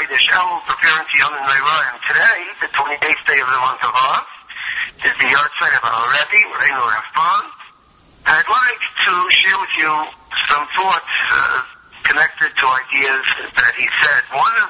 Chodesh Elul, preparing to Yom Noraim. Today, the 28th day of the month of Av, is the yahrzeit of our Rebbe, Reinu Rav Pon. I'd like to share with you some thoughts connected to ideas that he said. One of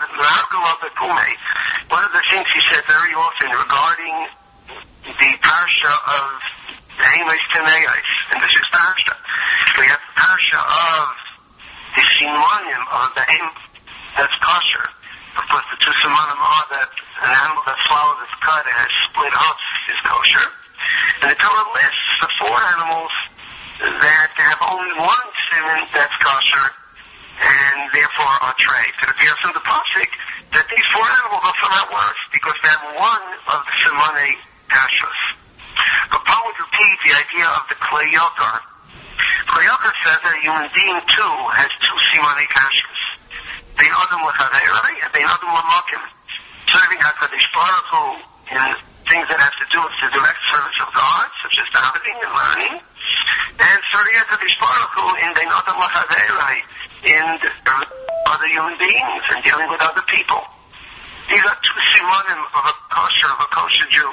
the things he said very often regarding the parsha of the Amos Taneis, and this is parsha. We have the parsha of the simanim of the aim that's kosher. Of course, the two simanim are that an animal that swallows its cud and has split hooves is kosher. And the Torah lists the four animals that have only one siman that's kosher and therefore are treif. It appears from the pasuk that these four animals are somehow worse because they have one of the simanei kashrus. Paul would repeat the idea of the Klei Yoker. Klei Yoker says that a human being too has two simanei kashrus. Bein Adam l'chaverei and Bein Adam l'mokim. Serving HaKadosh Baruch Hu in things that have to do with the direct service of God, such as davening and learning, and serving HaKadosh Baruch Hu in Bein Adam l'chaverei, in other human beings and dealing with other people. These are two simanim of a kosher Jew.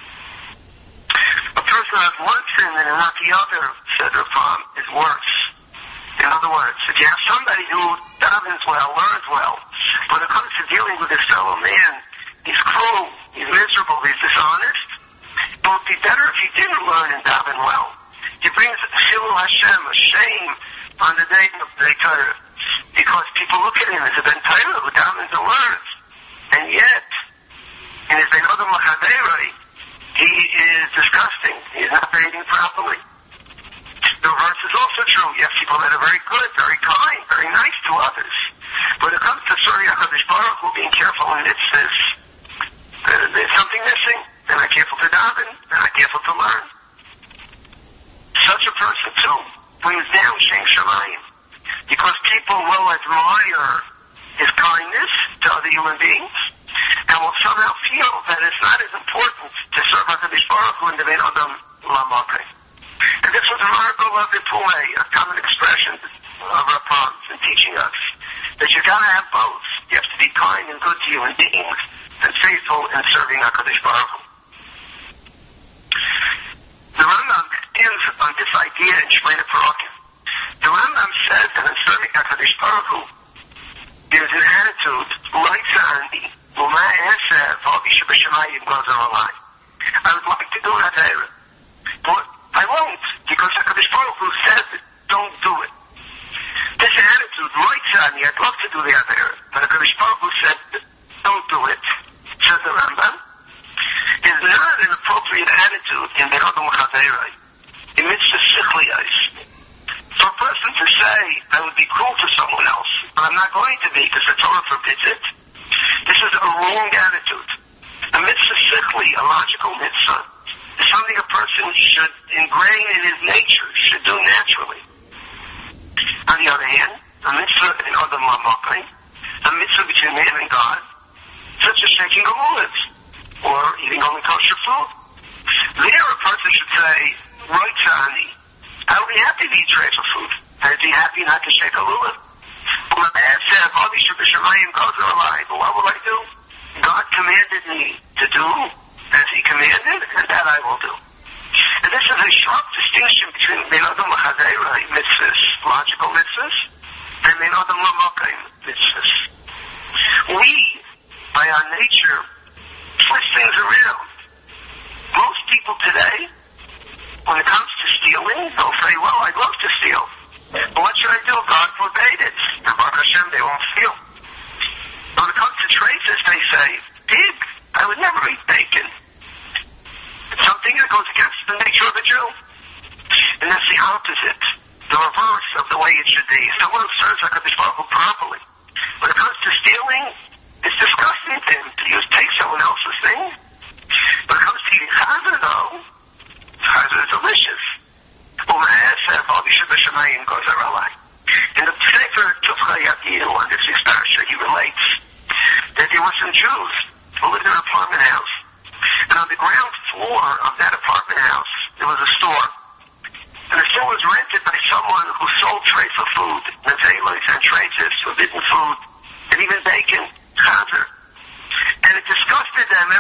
A person has one sin and not the other, said Rav Pon, is worse. In other words, if you have somebody who davens well, learns well, when it comes to dealing with his fellow man, he's cruel, he's miserable, he's dishonest, it would be better if he didn't learn and daven well. He brings Chilul Hashem, a shame, on the day of the Torah, because people look at him as a Ben Torah who davens and learns, and yet, in his Ben Adam l'chaverei, he is disgusting. He is not behaving properly. The reverse is also true. You have people that are very good, very kind, very nice to others. When it comes to serving HaKadosh Baruch Hu, being careful in mitzvahs, there's something missing. They're not careful to daven. They're not careful to learn. Such a person, too, brings down Shem Shamayim. Because people will admire his kindness to other human beings, and will somehow feel that it's not as important to serve HaKadosh Baruch Hu in the Bein Adam l'mokim. And this was a miracle of the Pule, a common expression of Rav Pon in teaching us that you gotta have both. You have to be kind and good to human beings and faithful in serving HaKadosh Baruch Hu. The Rambam ends on this idea in Shemona Parakim. The Rambam says that in serving HaKadosh Baruch Hu, there's an attitude, like Sa'andi, I would like to do that, but I won't, because HaKadosh Baruch Hu says it, don't do it. This attitude, like Sa'andi, I'd love to do the Avera, but HaKadosh Baruch Hu said, don't do it, says the Rambam, is not an appropriate attitude in the Adam l'chaverei. It means the sichliyos. For a person to say, I would be cruel to someone else, but I'm not going to be because the Torah forbids it, this is a wrong attitude. A mitzvah sichli, a logical mitzvah, is something a person should ingrain in his nature, should do naturally. On the other hand, a mitzvah in Adam l'mokim, a mitzvah between man and God, such as shaking a lulav, or eating only kosher food. There a person should say, right, Sa'ani, I would be happy to eat treasure food. I'd be happy not to shake a lulav. When the man said, but what will I do? God commanded me to do as he commanded, and that I will do. And this is a sharp distinction between Bein Adam l'chaverei mitzvahs, logical mitzvahs, and Bein Adam l'mokim mitzvahs. We, by our nature, twist things around. Most people today, when it comes to stealing, they'll say, well, I'd love to steal. But what should I do? God forbade it. And Baruch Hashem, they won't steal. When it comes to traces, they say, pig, I would never eat bacon. It's something that goes against the nature of a Jew. And that's the opposite, the reverse of the way it should be. Someone who serves HaKadosh Baruch Hu properly. When it comes to stealing, it's disgusting to him to take someone else's thing. When it comes to eating chazer, though, chazer is delicious. In the Sefer Tufcha Yagilu, on this parsha, he relates that there were some Jews who lived in an apartment house. And on the ground floor of that apartment house, there was a store. And the store was rented by someone who sold trays of food, nazelos and trays, forbidden food, and even bacon, chazer,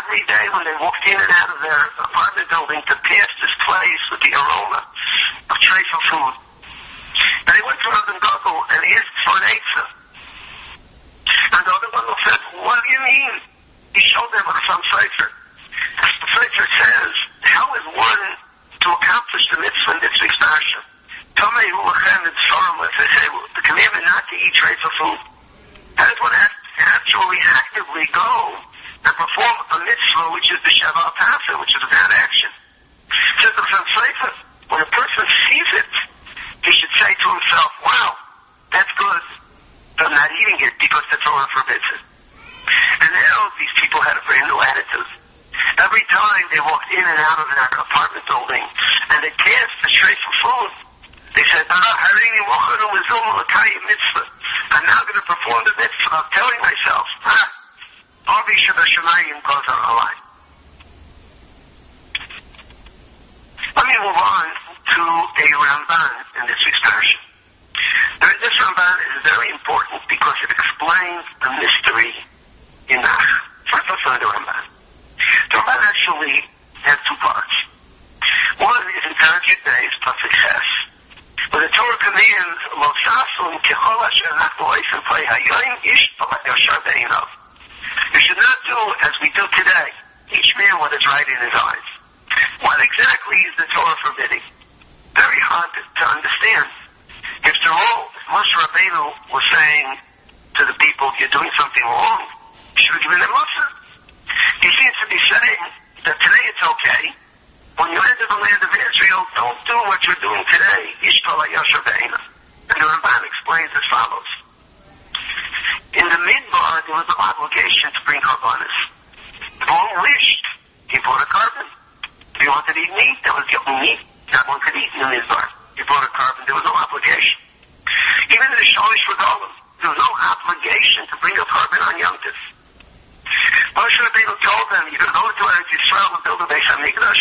every day when they walked in and out of their apartment building to pass this place with the aroma of treifa food. And they went to Rabbi Gogel and asked for an eitzah. And the other one said, what do you mean? He showed them on some sefer. The sefer says, how is one to accomplish the mitzvah in this week's parsha? Tomei hu lachem and sorum, they say, the commandment not to eat treifa food. How does one actually actively go and perform a mitzvah, which is the Sheva Pasa, which is about action? Says the Chassam Sofer, when a person sees it, he should say to himself, wow, that's good, but I'm not eating it because the Torah forbids it. And now these people had a brand new attitude. Every time they walked in and out of their apartment building and they passed the tray for food, they said, Harini Mochanu Mizum L'Kayim Mitzvah. I'm now going to perform the mitzvah of telling myself, Arbi Shabbat Shemayim goes on a line. Let me move on to a Ramban in this week's parsha. This Ramban is very important because it explains the mystery in Nach. First, let's learn the Ramban. The Ramban actually has two parts. One is in Targit Days, Pasuk Ches, where the Torah commands, Lo Sasun Kechol Asher Nachnu Oisim Plei Hayoim Ish P'Lat Yashar Be'inav. You should not do as we do today, each man what is right in his eyes. What exactly is the Torah forbidding? Very hard to understand. After all, Moshe Rabbeinu was saying to the people, you're doing something wrong. You should have given them Moshe. He seems to be saying that today it's okay. When you enter the land of Israel, don't do what you're doing today. Ishtal Yashar Be'ina. And the Ramban explains as follows. In the Midbar, there was an obligation to bring karbanis. The one wished, he brought a carbon. If he wanted to eat meat, that was given meat. Not one could eat in the Midbar. He brought a carbon. There was no obligation. Even in the Shalish Regalim, there was no obligation to bring a carbon on Yom Tov. Moshe Rabbeinu told them, you're going to go to Eretz Yisrael and build a Beis HaMikdash,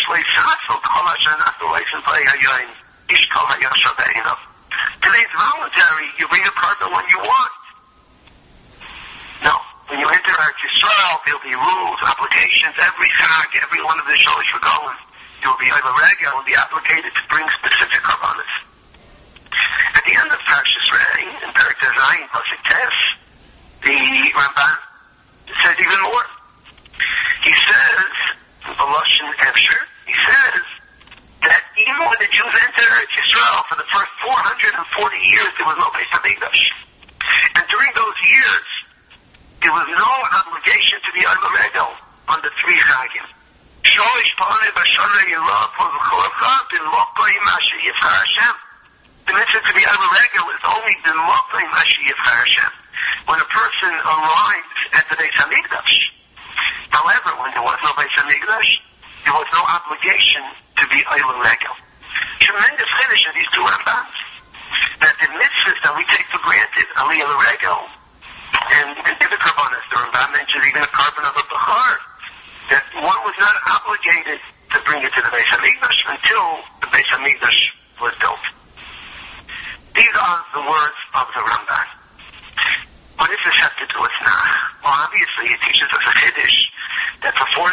today it's voluntary. You bring a carbon when you want. No. When you enter Eretz Yisrael, there'll be rules, obligations, every chag, every one of the Shalish Regalim. You will be over regel and be obligated to bring specific karbanos. At the end of Parshas Re'eh, in Perek Zayin, Pasuk Tes, the Ramban says even more. He says, B'lashon Efsher, he says that even when the Jews entered Eretz Yisrael for the first 440 years, there was no Beis HaMikdash. And during those years, there was no obligation to be over regel on the three chagim. Sholish Pa'anei B'Shana Yirah P'V'Choracha B'Mokayim Asher Yivchar Hashem. The mitzvah to be over regel is only B'Mokayim Asher Yivchar Hashem. When a person arrives at the Beis HaMikdash. However, when there was no Beis HaMikdash, there was no obligation to be over regel. Tremendous chiddush in these two Rambans. That the mitzvahs that we take for granted, Aliyah Regel, and the Karbanas, the Ramban mentions even a carbon of a Bechar, that one was not obligated to bring it to the Beis HaMikdash until the Beis HaMikdash was built. These are the words of the Ramban. What does this have to do with Nach? Well, obviously it teaches us a chiddush that for